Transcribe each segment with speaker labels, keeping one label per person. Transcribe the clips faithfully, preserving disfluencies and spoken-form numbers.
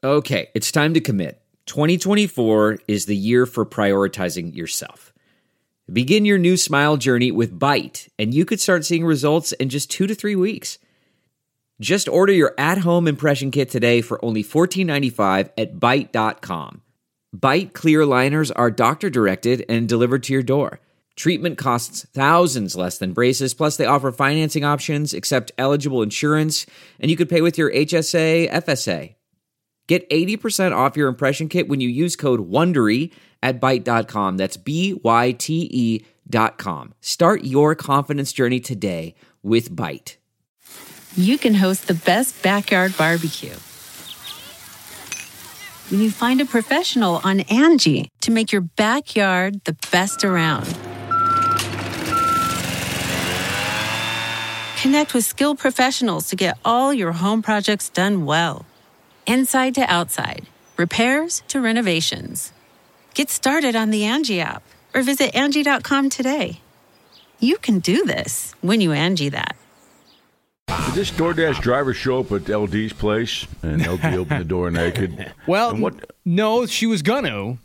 Speaker 1: Okay, it's time to commit. twenty twenty-four is the year for prioritizing yourself. Begin your new smile journey with Byte, and you could start seeing results in just two to three weeks. Just order your at-home impression kit today for only fourteen ninety-five at byte dot com. Byte clear aligners are doctor-directed and delivered to your door. Treatment costs thousands less than braces, plus they offer financing options, accept eligible insurance, and you could pay with your H S A, F S A. Get eighty percent off your impression kit when you use code WONDERY at byte dot com. That's B Y T E dot com. Start your confidence journey today with Byte.
Speaker 2: You can host the best backyard barbecue when you find a professional on Angie to make your backyard the best around. Connect with skilled professionals to get all your home projects done well. Inside to outside, repairs to renovations. Get started on the Angie app or visit Angie dot com today. You can do this when you Angie that.
Speaker 3: Did this DoorDash driver show up at L D's place and L D opened the door naked?
Speaker 4: Well,
Speaker 3: and what?
Speaker 4: no, she was gonna.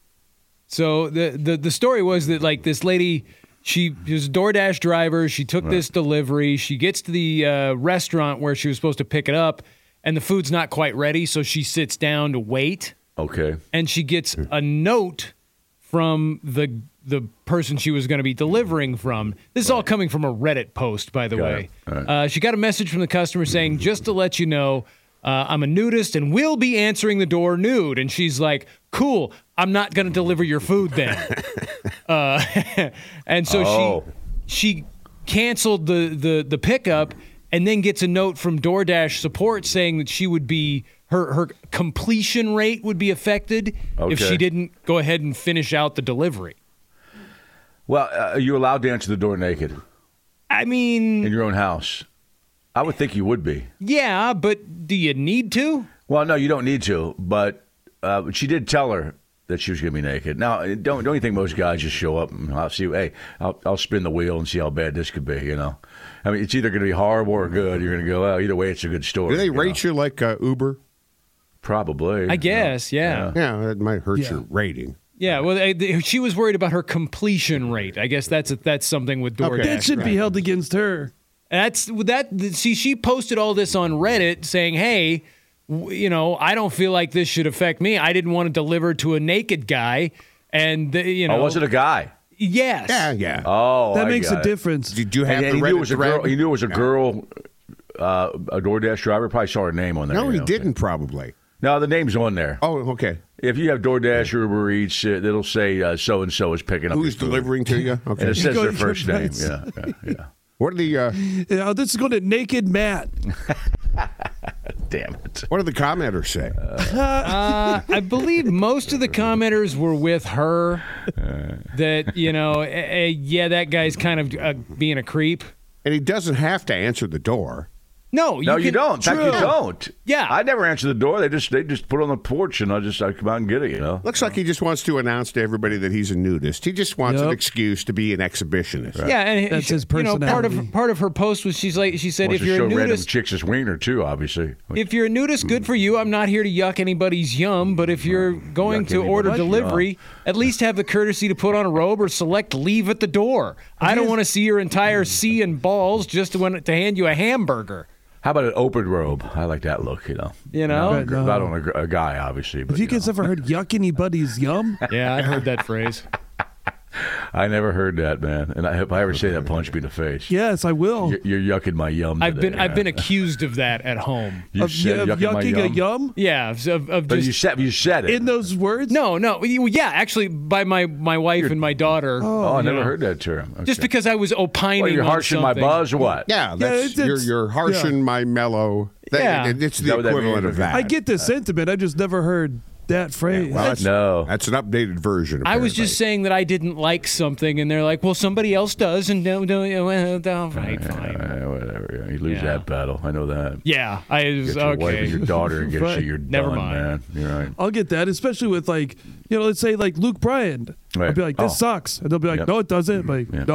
Speaker 4: So the, the, the story was that, like, this lady, she was a DoorDash driver. She took right. this delivery. She gets to the uh, restaurant where she was supposed to pick it up, and the food's not quite ready, so she sits down to wait.
Speaker 3: Okay.
Speaker 4: And she gets a note from the the person she was going to be delivering from. This is right. all coming from a Reddit post, by the got way. Right. Uh, she got a message from the customer saying, just to let you know, uh, I'm a nudist and will be answering the door nude. And she's like, cool, I'm not going to deliver your food then. uh, and so oh. she she canceled the, the, the pickup and then gets a note from DoorDash support saying that she would be, her, her completion rate would be affected okay. if she didn't go ahead and finish out the delivery.
Speaker 3: Well, uh, are you allowed to answer the door naked?
Speaker 4: I mean...
Speaker 3: In your own house? I would think you would be.
Speaker 4: Yeah, but do you need to?
Speaker 3: Well, no, you don't need to, but uh, she did tell her that she was going to be naked. Now, don't don't you think most guys just show up and I'll see, hey, I'll, I'll spin the wheel and see how bad this could be, you know? I mean, it's either going to be horrible or good. You're going to go, well, either way, it's a good story.
Speaker 5: Do they rate you, know? you like uh, Uber?
Speaker 3: Probably.
Speaker 4: I guess,
Speaker 3: you
Speaker 4: know?
Speaker 3: yeah.
Speaker 5: Yeah, it might hurt
Speaker 4: yeah.
Speaker 5: your rating.
Speaker 4: Yeah, well, I, she was worried about her completion rate. I guess that's a, that's something with DoorDash.
Speaker 6: Okay. That should right. be held against her.
Speaker 4: That's that. See, she posted all this on Reddit saying, "Hey, w- you know, I don't feel like this should affect me. I didn't want to deliver to a naked guy, and the, you know,
Speaker 3: oh, was it a guy?
Speaker 4: Yes.
Speaker 5: Yeah, yeah.
Speaker 3: Oh,
Speaker 6: that
Speaker 3: I
Speaker 6: makes
Speaker 3: got
Speaker 6: a
Speaker 3: it.
Speaker 6: difference.
Speaker 5: Did you have
Speaker 3: and,
Speaker 5: the
Speaker 3: and he,
Speaker 5: Reddit
Speaker 3: knew it was a girl,
Speaker 5: thread?
Speaker 3: he knew it was a
Speaker 5: Yeah.
Speaker 3: girl, uh, a DoorDash driver. Probably saw her name on there.
Speaker 5: No,
Speaker 3: you
Speaker 5: he
Speaker 3: know,
Speaker 5: didn't. Probably.
Speaker 3: No, the name's on there.
Speaker 5: Oh, okay.
Speaker 3: If you have DoorDash or Uber Eats, uh, it'll say uh, so and so is picking up.
Speaker 5: Who's delivering to you? Okay.
Speaker 3: And it says
Speaker 6: go
Speaker 3: their
Speaker 6: to
Speaker 3: first
Speaker 6: your
Speaker 3: name.
Speaker 6: place.
Speaker 3: Yeah, yeah, yeah.
Speaker 5: What are the? Uh,
Speaker 6: yeah, this is going to Naked Matt.
Speaker 3: Damn it.
Speaker 5: What did the commenters say?
Speaker 4: Uh, I believe most of the commenters were with her. That you know, uh, yeah, that guy's kind of uh, being a creep.
Speaker 5: And he doesn't have to answer the door.
Speaker 4: No, you
Speaker 3: no,
Speaker 4: can,
Speaker 3: you don't. In fact, you don't.
Speaker 4: Yeah,
Speaker 3: I never answer the door. They just they just put it on the porch, and I just I come out and get it. You know.
Speaker 5: Looks like he just wants to announce to everybody that he's a nudist. He just wants
Speaker 6: Yep.
Speaker 5: an excuse to be an exhibitionist.
Speaker 4: Right. Yeah, and
Speaker 6: that's
Speaker 4: she,
Speaker 6: his
Speaker 4: you know, part of
Speaker 6: personality.
Speaker 4: part of her post was she's like she said,
Speaker 3: Wants
Speaker 4: if
Speaker 3: to
Speaker 4: you're
Speaker 3: show
Speaker 4: a
Speaker 3: random
Speaker 4: nudist,
Speaker 3: chicks his wiener too, obviously.
Speaker 4: if you're a nudist, good for you. I'm not here to yuck anybody's yum, but if you're going
Speaker 3: Yuck
Speaker 4: to order
Speaker 3: anybody's
Speaker 4: delivery,
Speaker 3: yum.
Speaker 4: at least have the courtesy to put on a robe or select leave at the door. I don't want to see your entire sea and balls just to, want to hand you a hamburger.
Speaker 3: How about an open robe? I like that look, you know.
Speaker 4: You know?
Speaker 3: Not,
Speaker 6: no.
Speaker 3: not on a, a guy, obviously. But,
Speaker 6: Have you
Speaker 3: you
Speaker 6: guys
Speaker 3: know.
Speaker 6: ever heard yuck anybody's yum?
Speaker 4: Yeah, I heard that phrase.
Speaker 3: I never heard that, man. And I, if I ever say that, punch me in the face.
Speaker 6: Yes, I will.
Speaker 3: You're, you're yucking my yum.
Speaker 4: I've
Speaker 3: today,
Speaker 4: been I've
Speaker 3: man.
Speaker 4: been accused of that at home.
Speaker 3: You
Speaker 6: Of,
Speaker 3: said
Speaker 6: of
Speaker 3: yucking my
Speaker 6: yucking
Speaker 3: yum?
Speaker 6: a yum?
Speaker 4: Yeah, of, of
Speaker 3: But
Speaker 4: just
Speaker 3: you said you said it.
Speaker 6: In those words?
Speaker 4: no, no. you- Yeah, actually, by my, my wife and my daughter.
Speaker 3: Oh, I
Speaker 4: you
Speaker 3: never
Speaker 4: know,
Speaker 3: heard that term. Okay.
Speaker 4: Just because I was opining.
Speaker 3: Well, you're
Speaker 4: on
Speaker 3: harshing my
Speaker 4: something.
Speaker 3: buzz or what?
Speaker 5: Yeah, that's
Speaker 6: it's-
Speaker 5: you're,
Speaker 6: it's-
Speaker 5: you're harshing
Speaker 6: yeah.
Speaker 5: my mellow. That,
Speaker 4: Yeah.
Speaker 5: it- it's
Speaker 3: Is
Speaker 5: the
Speaker 3: that what that
Speaker 5: equivalent
Speaker 3: means?
Speaker 5: of that.
Speaker 6: I get the sentiment. I just never heard that phrase.
Speaker 5: Well, that's,
Speaker 3: No.
Speaker 5: that's an updated version.
Speaker 4: I was
Speaker 5: apparently.
Speaker 4: just saying that I didn't like something, and they're like, "Well, somebody else does," and don't, don't, well, all right, fine.
Speaker 3: Uh, whatever. Yeah. You lose
Speaker 4: Yeah.
Speaker 3: that battle. I know that.
Speaker 4: Yeah, I was
Speaker 3: Get your wife
Speaker 4: okay.
Speaker 3: and your daughter and get
Speaker 6: Right.
Speaker 3: you. You're
Speaker 4: Never
Speaker 3: done,
Speaker 4: mind.
Speaker 3: man. You're right.
Speaker 6: I'll get that, especially with, like, you know, let's say, like, Luke Bryan. I'll
Speaker 3: Right.
Speaker 6: be like, this
Speaker 3: Oh.
Speaker 6: sucks. And they'll be like,
Speaker 3: Yep.
Speaker 6: no, it doesn't. Like,
Speaker 3: Yeah.
Speaker 6: no,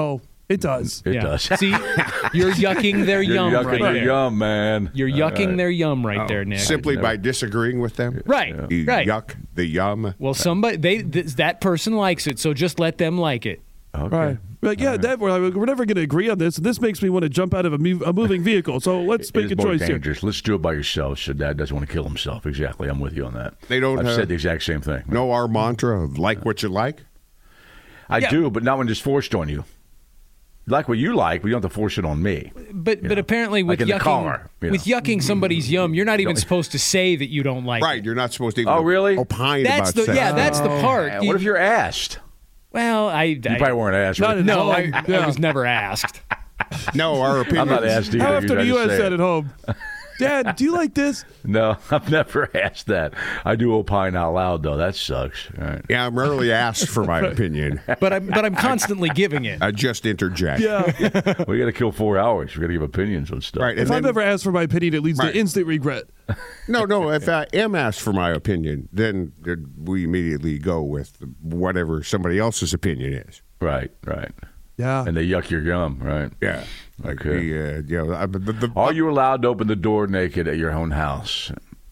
Speaker 6: It does.
Speaker 3: It
Speaker 4: Yeah.
Speaker 3: does.
Speaker 4: See, you're yucking their
Speaker 3: You're
Speaker 4: yum
Speaker 3: yucking
Speaker 4: right
Speaker 3: their
Speaker 4: there.
Speaker 3: yum, man.
Speaker 4: You're
Speaker 3: All
Speaker 4: yucking
Speaker 3: right.
Speaker 4: their yum right
Speaker 5: Oh,
Speaker 4: there, Nick.
Speaker 5: Simply by disagreeing with them?
Speaker 4: Right,
Speaker 5: You
Speaker 4: right.
Speaker 5: yuck the yum.
Speaker 4: Well, somebody they th- that person likes it, so just let them like it.
Speaker 3: Okay.
Speaker 6: Right. Like, yeah, Dad, we're, we're never going to agree on this. This makes me want to jump out of a, mov- a moving vehicle. So let's
Speaker 3: It
Speaker 6: make
Speaker 3: is
Speaker 6: a
Speaker 3: more
Speaker 6: choice here.
Speaker 3: dangerous. Let's do it by yourself. So Dad doesn't want to kill himself. Exactly. I'm with you on that.
Speaker 5: They don't
Speaker 3: I've
Speaker 5: have-
Speaker 3: said the exact same thing.
Speaker 5: Know our mantra of like what you like?
Speaker 3: I
Speaker 4: Yeah.
Speaker 3: do, but not when it's forced on you. Like what you like, but you don't have to force it on me.
Speaker 4: But but
Speaker 3: know,
Speaker 4: apparently with
Speaker 3: like in the
Speaker 4: yucking
Speaker 3: car, you
Speaker 4: with
Speaker 3: know.
Speaker 4: yucking somebody's yum, you're not even supposed to say that you don't like
Speaker 5: Right.
Speaker 4: it.
Speaker 5: You're not supposed to even
Speaker 3: Oh, really?
Speaker 5: opine
Speaker 4: That's
Speaker 5: about
Speaker 4: the
Speaker 5: sex.
Speaker 4: yeah, that's the part.
Speaker 3: Uh,
Speaker 4: You-
Speaker 3: what if you're asked?
Speaker 4: well, I,
Speaker 3: You
Speaker 4: I
Speaker 3: probably weren't asked.
Speaker 6: Not
Speaker 3: Right?
Speaker 6: at
Speaker 4: no,
Speaker 6: home.
Speaker 4: I, I
Speaker 6: Yeah.
Speaker 4: was never asked.
Speaker 5: No, our opinion.
Speaker 3: I'm not asked either.
Speaker 6: How often
Speaker 3: I
Speaker 6: do you
Speaker 3: just
Speaker 6: ask
Speaker 3: say
Speaker 6: that
Speaker 3: it.
Speaker 6: at home? Dad, do you like this?
Speaker 3: No, I've never asked that. I do opine out loud, though. That sucks. All right.
Speaker 5: Yeah, I'm rarely asked for my opinion.
Speaker 4: But I'm but I'm constantly giving it.
Speaker 5: I just interject.
Speaker 6: Yeah.
Speaker 3: We got to kill four hours. We got to give opinions on stuff.
Speaker 5: Right. And
Speaker 6: If I've
Speaker 5: then,
Speaker 6: ever asked for my opinion, it leads
Speaker 5: Right.
Speaker 6: to instant regret.
Speaker 5: no, no. If I am asked for my opinion, then we immediately go with whatever somebody else's opinion is.
Speaker 3: Right, right.
Speaker 6: Yeah.
Speaker 3: And they yuck your gum, right?
Speaker 5: Yeah. Like
Speaker 3: Okay.
Speaker 5: the, uh, you know, I- the, the,
Speaker 3: Are you allowed to open the door naked at your own house?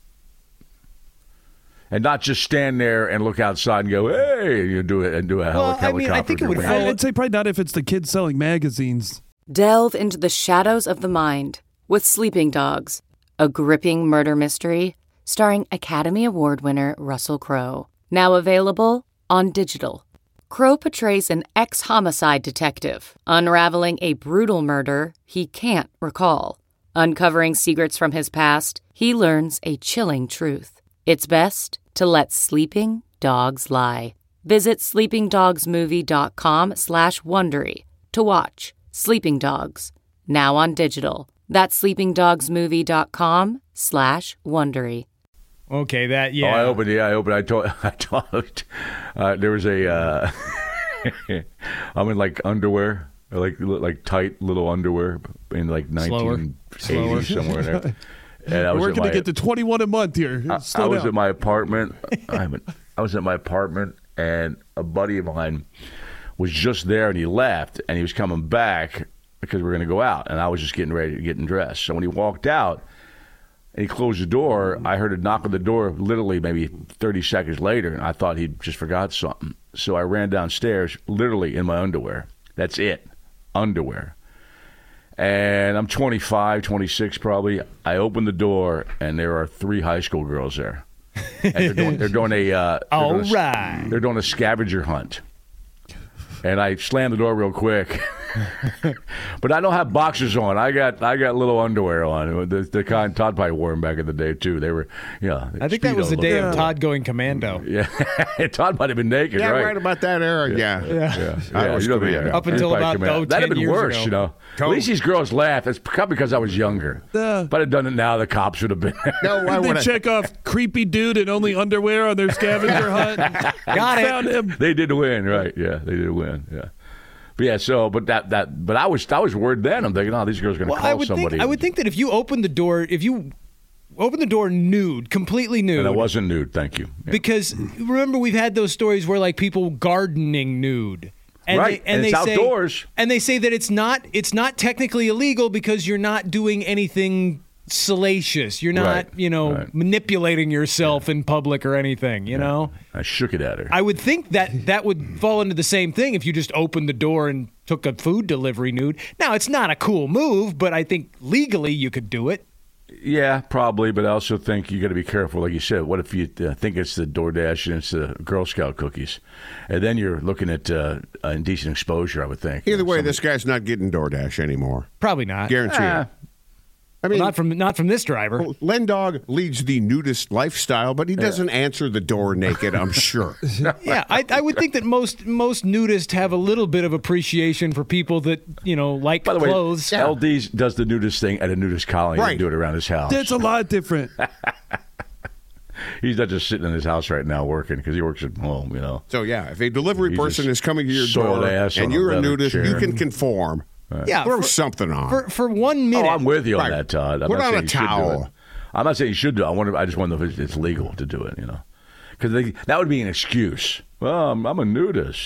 Speaker 3: And not just stand there and look outside and go, hey, you do it and do a
Speaker 4: Well,
Speaker 3: heli-
Speaker 4: I mean, I
Speaker 3: helicopter.
Speaker 4: think it would
Speaker 3: wing.
Speaker 4: fall-
Speaker 6: I'd say probably not if it's the kids selling magazines.
Speaker 7: Delve into the shadows of the mind with Sleeping Dogs, a gripping murder mystery starring Academy Award winner Russell Crowe. Now available on digital. Crowe portrays an ex-homicide detective unraveling a brutal murder he can't recall. Uncovering secrets from his past, he learns a chilling truth. It's best to let sleeping dogs lie. Visit sleepingdogsmovie.com slash Wondery to watch Sleeping Dogs, now on digital. That's sleepingdogsmovie.com slash Wondery.
Speaker 4: Okay, that
Speaker 3: Oh,
Speaker 4: yeah.
Speaker 3: I opened. Yeah, I opened. I told. I told. Uh, there was a. Uh, I'm in like underwear, like like tight little underwear in like
Speaker 4: Slower.
Speaker 3: nineteen
Speaker 4: Slower.
Speaker 3: eighty somewhere in there. And I was
Speaker 6: We're
Speaker 3: at
Speaker 6: going
Speaker 3: my,
Speaker 6: to get to twenty-one a month here.
Speaker 3: I,
Speaker 6: Slow
Speaker 3: I was
Speaker 6: down.
Speaker 3: at my apartment. I, haven't- I was at my apartment, and a buddy of mine was just there, and he left, and he was coming back because we were going to go out, and I was just getting ready to getting dressed. So when he walked out. And he closed the door. I heard a knock on the door literally maybe thirty seconds later, and I thought he just forgot something. So I ran downstairs literally in my underwear. That's it, underwear. And I'm twenty-five, twenty-six probably. I open the door, and there are three high school girls there. And they're doing, they're doing a uh, they're
Speaker 4: All
Speaker 3: doing a-
Speaker 4: right.
Speaker 3: they're doing a scavenger hunt. And I slammed the door real quick. But I don't have boxers on. I got I got little underwear on. The, the kind Todd probably wore them back in the day too. They were, yeah.
Speaker 4: I think that was the
Speaker 3: Speedo
Speaker 4: day
Speaker 3: looking.
Speaker 4: of Todd going commando.
Speaker 3: Yeah, Todd might have been naked,
Speaker 5: Yeah,
Speaker 3: right?
Speaker 5: right about that era. Yeah.
Speaker 3: Yeah,
Speaker 5: I
Speaker 3: yeah,
Speaker 5: was
Speaker 3: you know the
Speaker 5: commando.
Speaker 3: era.
Speaker 4: Up until
Speaker 3: He was
Speaker 4: about,
Speaker 3: probably commando.
Speaker 4: oh,
Speaker 3: That'd have
Speaker 4: ten
Speaker 3: been
Speaker 4: years
Speaker 3: worse,
Speaker 4: ago.
Speaker 3: you know. At
Speaker 5: Totally.
Speaker 3: least these girls laugh. It's probably because I was younger.
Speaker 6: Uh,
Speaker 3: if I'd have done it now, the cops would have been.
Speaker 5: No, I
Speaker 6: They
Speaker 5: would
Speaker 6: check off creepy dude in only underwear on their scavenger hunt.
Speaker 4: Got it.
Speaker 6: Found him.
Speaker 3: They did win, right? Yeah, they did win. Yeah, but yeah. So, but that that, but I was I was worried then. I'm thinking, oh, these girls are going to
Speaker 4: Well,
Speaker 3: call
Speaker 4: I would
Speaker 3: somebody.
Speaker 4: think I would think that if you open the door, if you open the door nude, completely nude,
Speaker 3: And I wasn't nude. Thank you. Yeah.
Speaker 4: because remember we've had those stories where like people gardening nude. And
Speaker 3: Right,
Speaker 4: they, and,
Speaker 3: and it's
Speaker 4: they
Speaker 3: outdoors.
Speaker 4: Say, and they say that it's not it's not technically illegal because you're not doing anything salacious. You're not,
Speaker 3: Right,
Speaker 4: you know,
Speaker 3: right.
Speaker 4: manipulating yourself in public or anything, you know?
Speaker 3: I shook it at her.
Speaker 4: I would think that that would fall into the same thing if you just opened the door and took a food delivery nude. Now, it's not a cool move, but I think legally you could do it.
Speaker 3: Yeah, probably, but I also think you got to be careful. Like you said, what if you uh, think it's the DoorDash and it's the Girl Scout cookies, and then you're looking at uh, indecent exposure? I would think.
Speaker 5: Either way,
Speaker 3: Somebody-
Speaker 5: this guy's not getting DoorDash anymore.
Speaker 4: Probably not.
Speaker 5: Guarantee
Speaker 3: Ah.
Speaker 5: it. I mean,
Speaker 4: Well, not from not from this driver.
Speaker 5: well, Len Dog leads the nudist lifestyle, but he doesn't answer the door naked, I'm sure.
Speaker 4: Yeah, I, I would think that most most nudists have a little bit of appreciation for people that you know like
Speaker 3: By the way,
Speaker 4: clothes.
Speaker 3: L D does the nudist thing at a nudist colony
Speaker 5: Right.
Speaker 3: and do it around his house.
Speaker 6: That's a lot different.
Speaker 3: He's not just sitting in his house right now working because he works at home. You know.
Speaker 5: So, yeah, if a delivery
Speaker 3: He
Speaker 5: person
Speaker 3: just
Speaker 5: is coming to your
Speaker 3: soiled
Speaker 5: door
Speaker 3: ass on
Speaker 5: and
Speaker 3: a
Speaker 5: you're a
Speaker 3: leather
Speaker 5: nudist,
Speaker 3: chair.
Speaker 5: you can conform.
Speaker 4: Yeah,
Speaker 5: Throw
Speaker 4: for,
Speaker 5: something on.
Speaker 4: for for one minute.
Speaker 3: Oh, I'm with you on
Speaker 5: Right.
Speaker 3: that, Todd. I'm
Speaker 5: Put
Speaker 3: not
Speaker 5: on
Speaker 3: saying
Speaker 5: a
Speaker 3: you should do
Speaker 5: towel.
Speaker 3: it. I'm not saying you should do it. I wonder. I just wonder if it's, it's legal to do it. You know, because that would be an excuse. Well, I'm, I'm a nudist.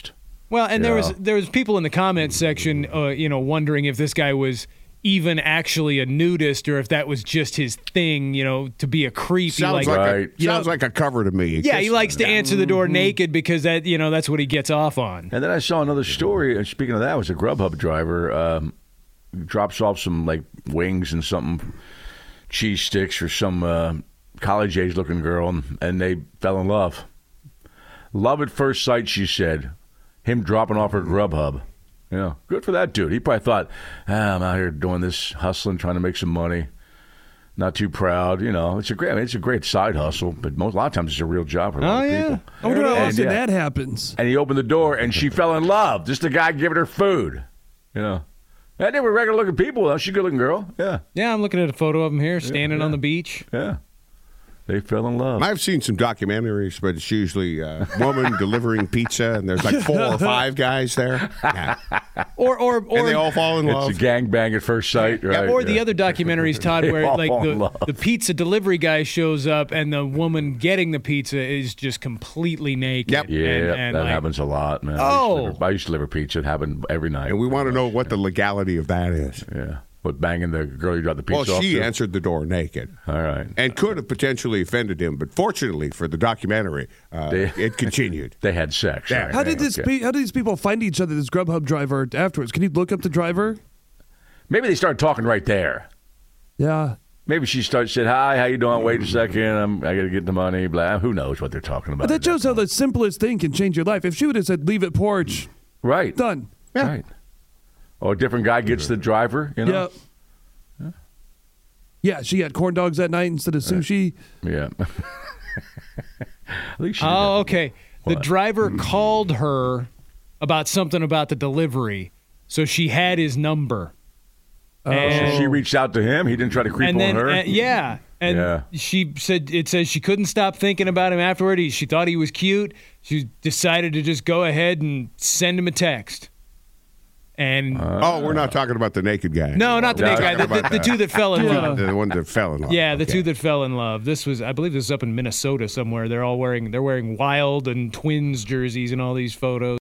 Speaker 4: Well, and there
Speaker 3: Yeah.
Speaker 4: was there was people in the comments section, uh, you know, wondering if this guy was even actually a nudist or if that was just his thing, you know, to be a creep. He
Speaker 5: Sounds
Speaker 4: like,
Speaker 5: like
Speaker 3: Right.
Speaker 5: a, sounds like a cover to me.
Speaker 4: yeah, he
Speaker 5: Just-
Speaker 4: likes to answer the door naked because that, you know, that's what he gets off on.
Speaker 3: And then I saw another story. And speaking of that, it was a Grubhub driver um, drops off some like wings and something, cheese sticks for some uh, college age looking girl, and, and they fell in love. Love at first sight, she said. Him dropping off her Grubhub. You know, good for that dude. He probably thought, ah, I'm out here doing this, hustling, trying to make some money. Not too proud. You know, it's a great, I mean, it's a great side hustle, but most a lot of times it's a real job for a lot
Speaker 4: Oh,
Speaker 3: of
Speaker 4: yeah.
Speaker 3: people.
Speaker 6: I wonder how
Speaker 3: And,
Speaker 6: often
Speaker 3: yeah.
Speaker 6: that happens.
Speaker 3: And he opened the door, and she fell in love. Just the guy giving her food. You know, and they were regular looking people. Though. She's a good looking girl. Yeah,
Speaker 4: Yeah, I'm looking at a photo of him here standing on the beach.
Speaker 3: yeah. They fell in love.
Speaker 5: I've seen some documentaries, but it's usually a woman delivering pizza, and there's like four or five guys there. Yeah.
Speaker 4: Or or or
Speaker 5: And they all fall in love.
Speaker 3: It's a gangbang at first sight, right?
Speaker 4: or the
Speaker 3: Yeah.
Speaker 4: other documentaries, Todd,
Speaker 3: They
Speaker 4: where
Speaker 3: all
Speaker 4: like
Speaker 3: fall in
Speaker 4: the,
Speaker 3: love.
Speaker 4: the pizza delivery guy shows up and the woman getting the pizza is just completely naked.
Speaker 5: Yep.
Speaker 3: Yeah,
Speaker 4: and, and
Speaker 3: that
Speaker 4: like,
Speaker 3: happens a lot, man.
Speaker 4: Oh.
Speaker 3: I used, to deliver, I used to deliver pizza. It happened every night.
Speaker 5: And we want to know what the legality of that is.
Speaker 3: Yeah. What, banging the girl you dropped the pizza
Speaker 5: Well,
Speaker 3: off
Speaker 5: she
Speaker 3: to?
Speaker 5: answered the door naked.
Speaker 3: All right.
Speaker 5: And could have potentially offended him, but fortunately for the documentary, uh,
Speaker 3: They-
Speaker 5: it continued.
Speaker 3: They had sex.
Speaker 5: Yeah.
Speaker 3: All right.
Speaker 6: How did this?
Speaker 3: Okay.
Speaker 6: Pe- how did these people find each other? This Grubhub driver afterwards. Can you look up the driver?
Speaker 3: Maybe they started talking right there.
Speaker 6: Yeah.
Speaker 3: Maybe she started said, "Hi, how you doing? Wait a second, I'm, I got to get the money." Blah. Who knows what they're talking about?
Speaker 6: But that shows how the simplest thing can change your life. If she would have said, "Leave it porch,"
Speaker 3: right.
Speaker 6: done.
Speaker 3: Right. Or a different guy gets the driver. You know.
Speaker 6: Yeah. Yeah, she had corn dogs that night instead of sushi.
Speaker 3: Yeah. At least she did
Speaker 4: Oh,
Speaker 3: that.
Speaker 4: okay. The
Speaker 3: What?
Speaker 4: driver called her about something about the delivery, so she had his number.
Speaker 3: So
Speaker 4: And,
Speaker 3: she reached out to him. He didn't try to creep
Speaker 4: and
Speaker 3: on
Speaker 4: then,
Speaker 3: her.
Speaker 4: uh, yeah. And
Speaker 3: Yeah.
Speaker 4: she said, it says she couldn't stop thinking about him afterward. He, she thought he was cute. She decided to just go ahead and send him a text. And
Speaker 5: Oh, we're not talking about the naked guy.
Speaker 4: no, not the
Speaker 3: No,
Speaker 4: naked guy, the,
Speaker 5: talking
Speaker 4: the,
Speaker 5: about
Speaker 4: the two that fell in
Speaker 6: Yeah.
Speaker 4: love.
Speaker 5: The one that fell in love.
Speaker 4: Yeah, the
Speaker 5: Okay.
Speaker 4: two that fell in love. This was, I believe, this is up in Minnesota somewhere. They're all wearing, they're wearing Wild and Twins jerseys in all these photos.